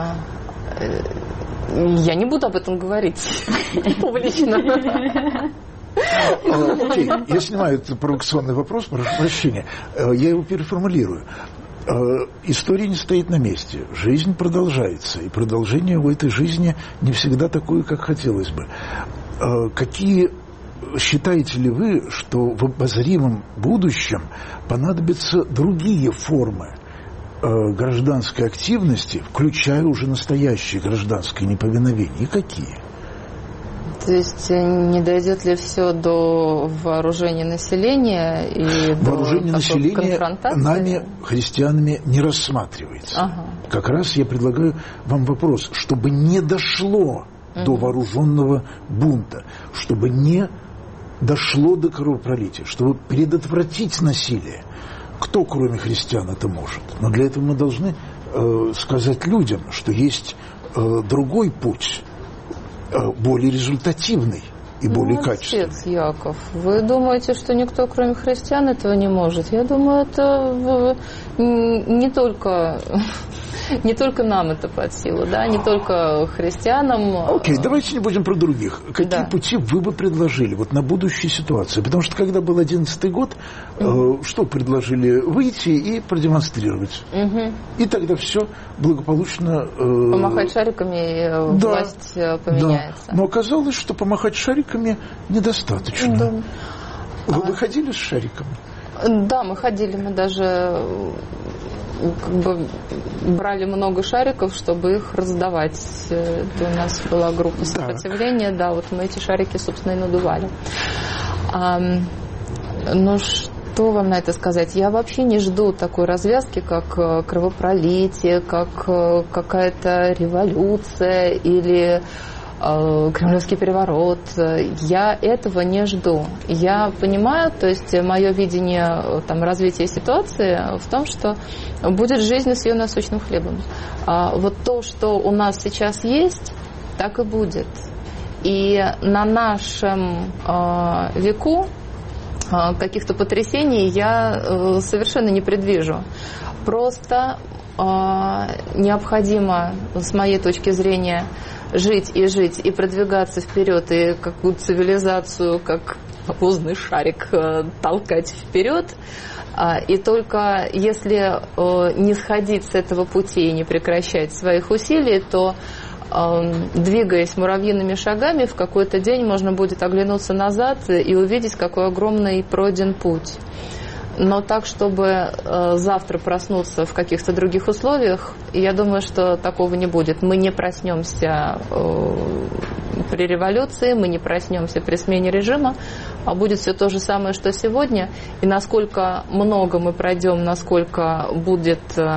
Я не буду об этом говорить публично. Окей, я снимаю этот провокационный вопрос, прошу прощения. Я его переформулирую. История не стоит на месте. Жизнь продолжается. И продолжение в этой жизни не всегда такое, как хотелось бы. Какие считаете ли вы, что в обозримом будущем понадобятся другие формы гражданской активности, включая уже настоящее гражданское неповиновение? И какие? То есть не дойдет ли все до вооружения населения и вооружение до населения конфронтации? Нами, христианами, не рассматривается. Ага. Как раз я предлагаю вам вопрос, чтобы не дошло до вооруженного бунта, чтобы не дошло до кровопролития, чтобы предотвратить насилие. Кто, кроме христиан, это может? Но для этого мы должны сказать людям, что есть другой путь, более результативный и более качественный. Отец Яков, вы думаете, что никто, кроме христиан, этого не может? Я думаю, это не только нам это под силу, да, не только христианам. Окей, давайте не будем про других. Какие пути вы бы предложили вот на будущую ситуацию? Потому что когда был 11-й год, что предложили? Выйти и продемонстрировать. И тогда все благополучно... помахать шариками, и власть поменяется. Да. Но оказалось, что помахать шариками недостаточно. Да. Вы выходили с шариками? Да, мы ходили, мы даже брали много шариков, чтобы их раздавать. Это у нас была группа сопротивления, да, вот мы эти шарики, собственно, и надували. Ну, что вам на это сказать? Я вообще не жду такой развязки, как кровопролитие, как какая-то революция или кремлевский переворот. Я этого не жду. Я понимаю, то есть мое видение развития ситуации в том, что будет жизнь с ее насущным хлебом. Вот то, что у нас сейчас есть, так и будет. И на нашем веку каких-то потрясений я совершенно не предвижу. Просто необходимо, с моей точки зрения, жить и продвигаться вперед, и какую-то цивилизацию, как воздушный шарик, толкать вперед. И только если не сходить с этого пути и не прекращать своих усилий, то, двигаясь муравьиными шагами, в какой-то день можно будет оглянуться назад и увидеть, какой огромный пройден путь. Но так, чтобы завтра проснуться в каких-то других условиях, я думаю, что такого не будет. Мы не проснемся при революции, мы не проснемся при смене режима, а будет все то же самое, что сегодня. И насколько много мы пройдем, насколько будет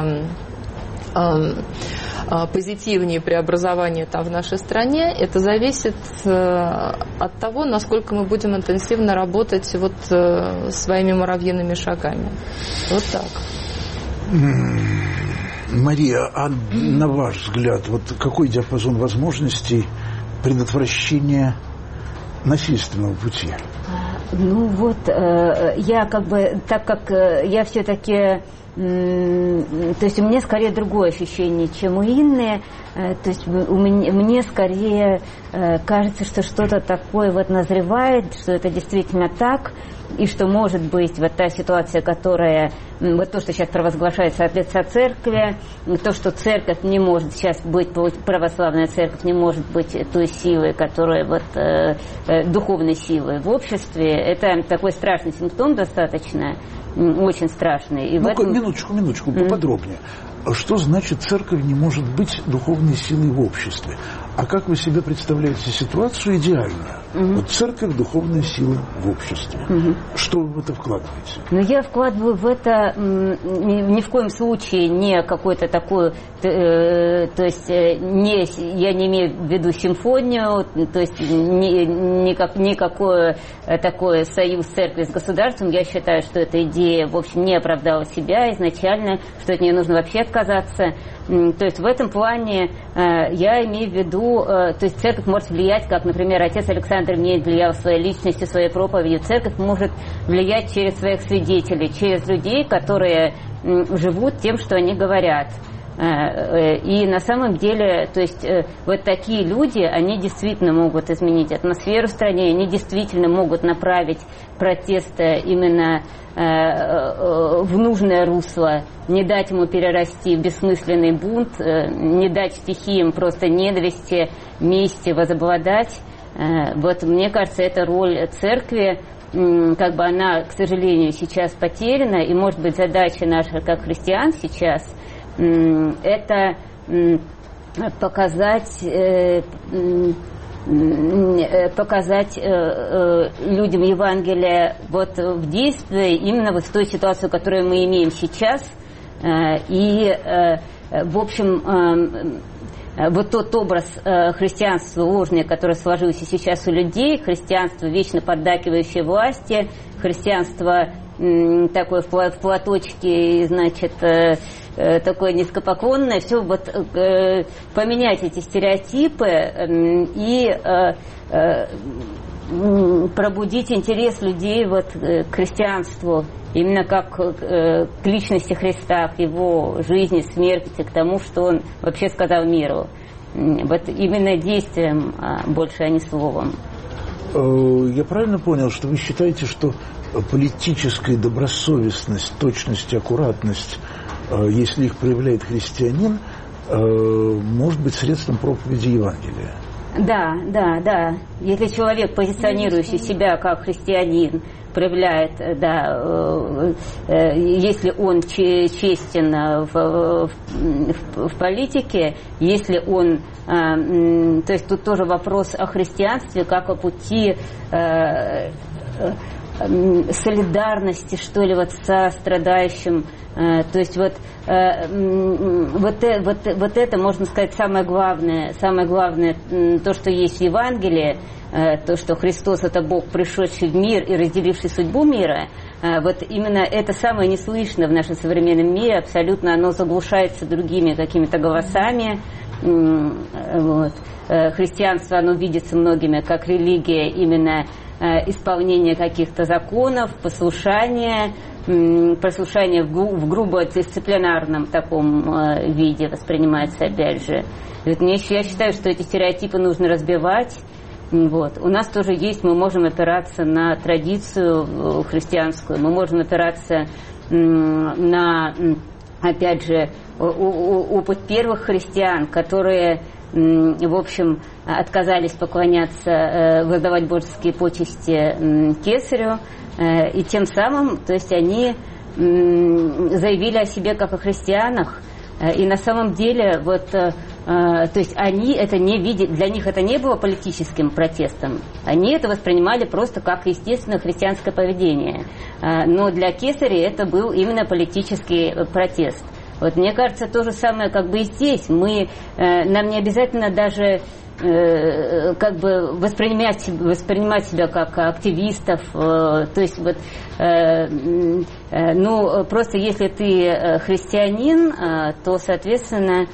позитивнее преобразование там в нашей стране, это зависит от того, насколько мы будем интенсивно работать вот своими муравьиными шагами. Вот так. Мария, а на ваш взгляд, вот какой диапазон возможностей предотвращения насильственного пути? Ну вот, я так как я все-таки... То есть у меня скорее другое ощущение, чем у Инны. То есть мне скорее кажется, что что-то такое вот назревает, что это действительно так, и что может быть вот та ситуация, которая, вот то, что сейчас провозглашается от лица церкви, то, что церковь не может сейчас быть, православная церковь не может быть той силой, которая вот духовной силой в обществе, это такой страшный симптом достаточно, очень страшный. И ну-ка, минуточку, поподробнее. Что значит церковь не может быть духовной силой в обществе? А как вы себе представляете ситуацию идеальную? Вот церковь – духовная сила в обществе. Что вы в это вкладываете? Ну, я вкладываю в это ни в коем случае не какой-то такой, то есть я не имею в виду симфонию, то есть никакой такой союз церкви с государством. Я считаю, что эта идея, в общем, не оправдала себя изначально, что от нее нужно вообще отказаться. То есть в этом плане я имею в виду, то есть церковь может влиять, как, например, отец Александр Медь влиял своей личностью, своей проповедью. Церковь может влиять через своих свидетелей, через людей, которые живут тем, что они говорят. И на самом деле, то есть вот такие люди, они действительно могут изменить атмосферу в стране, они действительно могут направить протест именно в нужное русло, не дать ему перерасти в бессмысленный бунт, не дать стихиям просто ненависти, мести возобладать. Вот мне кажется, эта роль церкви, как бы она, к сожалению, сейчас потеряна, и, может быть, задача наша как христиан сейчас это показать людям Евангелие вот в действии, именно вот в той ситуации, которую мы имеем сейчас. И, в общем, вот тот образ христианства ложный, который сложился сейчас у людей, христианство, вечно поддакивающее власти, христианство такое в платочке, значит, такое низкопоклонное, все вот поменять эти стереотипы и пробудить интерес людей вот к христианству, именно как к личности Христа, к его жизни, смерти, к тому, что он вообще сказал миру. Вот именно действием больше, а не словом. Я правильно понял, что вы считаете, что политическая добросовестность, точность и аккуратность, если их проявляет христианин, может быть средством проповеди Евангелия? Да. Если человек, позиционирующий себя как христианин, проявляет, если он честен в политике, если он, то есть тут тоже вопрос о христианстве как о пути солидарности, что ли, вот со страдающим. То есть вот это, можно сказать, самое главное, то, что есть в Евангелии, то, что Христос – это Бог, пришедший в мир и разделивший судьбу мира. Вот именно это самое неслышно в нашем современном мире, абсолютно оно заглушается другими какими-то голосами. Вот. Христианство, оно видится многими как религия именно исполнения каких-то законов, послушание в грубо дисциплинарном таком виде воспринимается, опять же. Я считаю, что эти стереотипы нужно разбивать. Вот. У нас тоже есть, мы можем опираться на традицию христианскую, мы можем опираться на, опять же, опыт первых христиан, которые, в общем, отказались поклоняться, воздавать божеские почести кесарю, и тем самым, то есть они заявили о себе как о христианах, и на самом деле вот, то есть они это не видели, для них это не было политическим протестом, они это воспринимали просто как естественное христианское поведение, но для кесаря это был именно политический протест. Вот мне кажется, то же самое как бы и здесь. Нам не обязательно даже как бы воспринимать себя как активистов. То есть вот, просто если ты христианин, то, соответственно,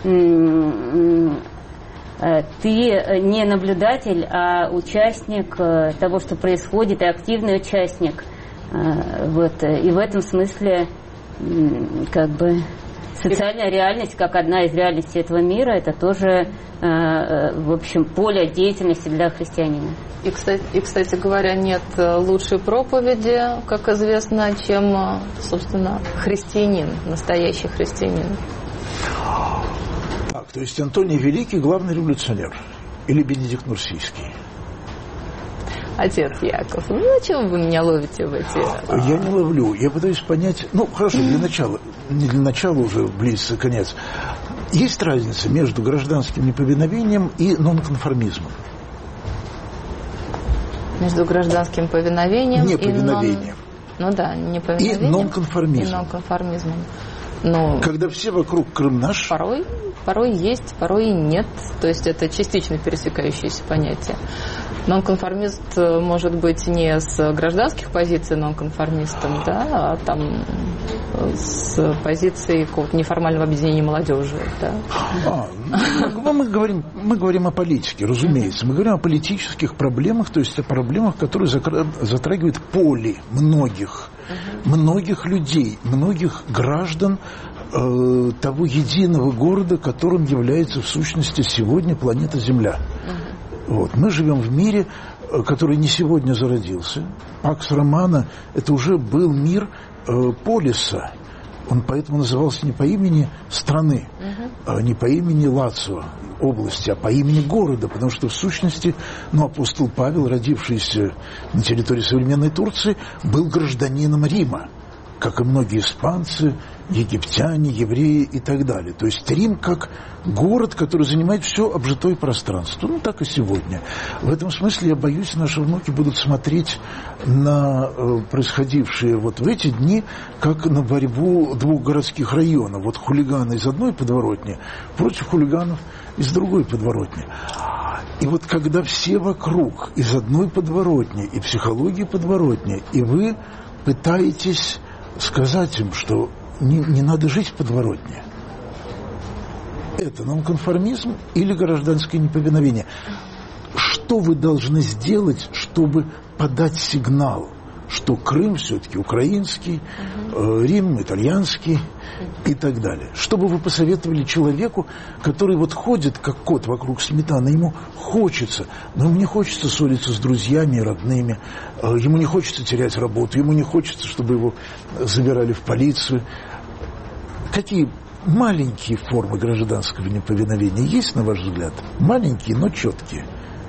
ты не наблюдатель, а участник того, что происходит, и активный участник. Вот. И в этом смысле как бы социальная реальность, как одна из реальностей этого мира, это тоже, в общем, поле деятельности для христианина. И, кстати говоря, нет лучшей проповеди, как известно, чем, собственно, христианин, настоящий христианин. Так, то есть Антоний Великий главный революционер или Бенедикт Нурсийский? Отец Яков, зачем вы меня ловите в эти... Я не ловлю, я пытаюсь понять... хорошо, не для начала уже близится конец. Есть разница между гражданским неповиновением и нонконформизмом? Между гражданским повиновением неповиновением. неповиновением и нонконформизмом. И нонконформизмом. Но когда все вокруг Крым наш. Порой есть, порой и нет. То есть это частично пересекающиеся понятия. Нонконформист может быть не с гражданских позиций нонконформистом, а там с позиции какого-то неформального объединения молодежи. Да. Мы говорим о политике, разумеется. Мы говорим о политических проблемах, то есть о проблемах, которые затрагивают поле многих людей, многих граждан того единого города, которым является в сущности сегодня планета Земля. Мы живем в мире, который не сегодня зародился. Пакс Романа – это уже был мир полиса. Он поэтому назывался не по имени страны, не по имени Лацио, области, а по имени города, потому что в сущности, апостол Павел, родившийся на территории современной Турции, был гражданином Рима, как и многие испанцы, египтяне, евреи и так далее. То есть Рим как город, который занимает все обжитое пространство. Так и сегодня. В этом смысле, я боюсь, наши внуки будут смотреть на происходившее в эти дни, как на борьбу двух городских районов. Хулиганы из одной подворотни против хулиганов из другой подворотни. И когда все вокруг из одной подворотни, и психологии подворотни, и вы пытаетесь сказать им, что не надо жить в подворотне. Это нонконформизм или гражданское неповиновение? Что вы должны сделать, чтобы подать сигнал, что Крым все-таки украинский, Рим итальянский и так далее? Что бы вы посоветовали человеку, который ходит, как кот вокруг сметаны, ему хочется, но ему не хочется ссориться с друзьями и родными, ему не хочется терять работу, ему не хочется, чтобы его забирали в полицию. Какие маленькие формы гражданского неповиновения есть, на ваш взгляд? Маленькие, но четкие.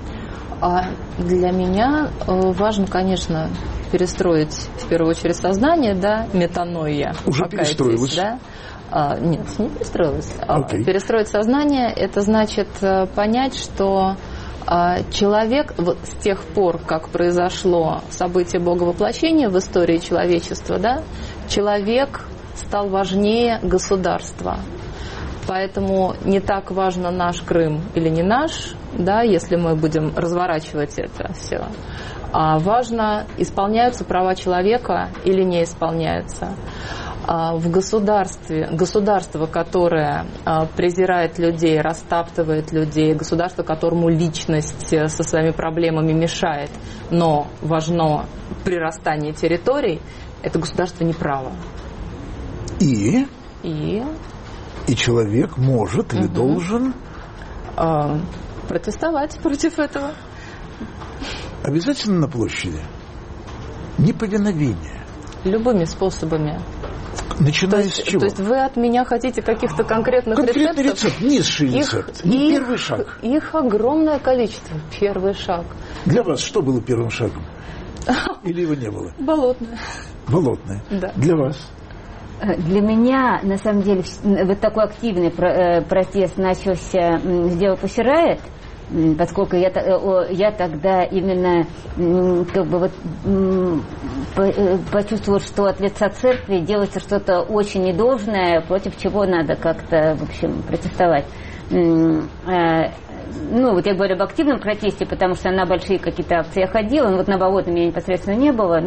Для меня важно, конечно, перестроить в первую очередь сознание, метаноия. Уже перестроилась? Нет, не перестроилась. Okay. Перестроить сознание – это значит понять, что человек с тех пор, как произошло событие Боговоплощения в истории человечества, человек стал важнее государства. Поэтому не так важно, наш Крым или не наш, если мы будем разворачивать это все. А важно, исполняются права человека или не исполняются. В государство, которое презирает людей, растаптывает людей, государство, которому личность со своими проблемами мешает, но важно прирастание территорий, это государство неправо. И человек может или должен протестовать против этого. Обязательно на площади? Неповиновение. Любыми способами. Начиная с чего? То есть вы от меня хотите каких-то конкретных рецептов? Конкретный рецепт, низший рецепт. Первый шаг. Их огромное количество. Первый шаг. Для вас что было первым шагом? Или его не было? Болотное. Болотное. Да. Для вас? Для меня, на самом деле, такой активный протест начался с дела Пусирает, поскольку я тогда именно почувствовала, что от лица церкви делается что-то очень недолжное, против чего надо как-то, в общем, протестовать. Я говорю об активном протесте, потому что на большие какие-то акции я ходила, на Болотном меня непосредственно не было,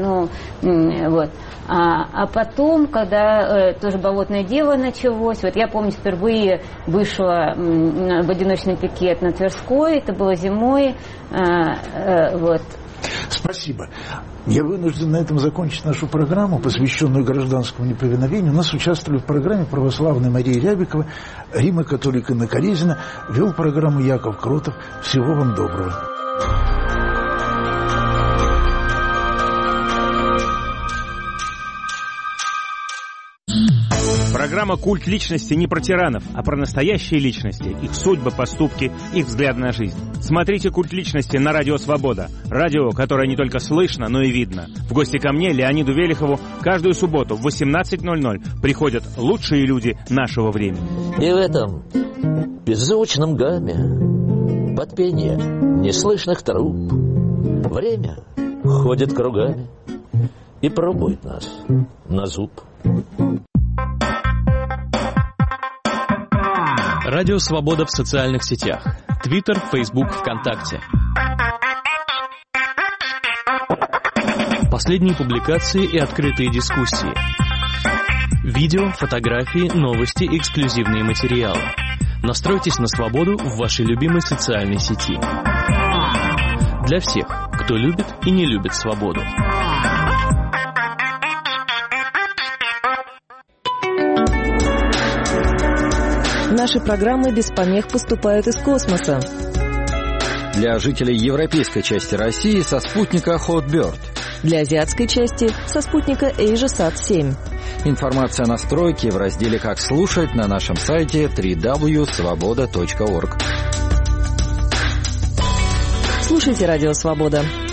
А потом, когда тоже болотное дело началось, я помню, впервые вышла в одиночный пикет на Тверской, это было зимой, Спасибо. Я вынужден на этом закончить нашу программу, посвященную гражданскому неповиновению. У нас участвовали в программе православная Мария Рябикова, Римо-католик Инна Карезина, вел программу Яков Кротов. Всего вам доброго. Программа «Культ личности» не про тиранов, а про настоящие личности, их судьбы, поступки, их взгляд на жизнь. Смотрите «Культ личности» на Радио Свобода. Радио, которое не только слышно, но и видно. В гости ко мне, Леониду Велихову, каждую субботу в 18:00 приходят лучшие люди нашего времени. И в этом беззвучном гамме, под пение неслышных труб, Время ходит кругами и пробует нас на зуб. Радио «Свобода» в социальных сетях. Твиттер, Фейсбук, ВКонтакте. Последние публикации и открытые дискуссии. Видео, фотографии, новости, эксклюзивные материалы. Настройтесь на свободу в вашей любимой социальной сети. Для всех, кто любит и не любит свободу. Наши программы без помех поступают из космоса. Для жителей европейской части России со спутника Hotbird. Для азиатской части со спутника AsiaSat-7. Информация о настройке в разделе «Как слушать» на нашем сайте www.svoboda.org. Слушайте «Радио Свобода».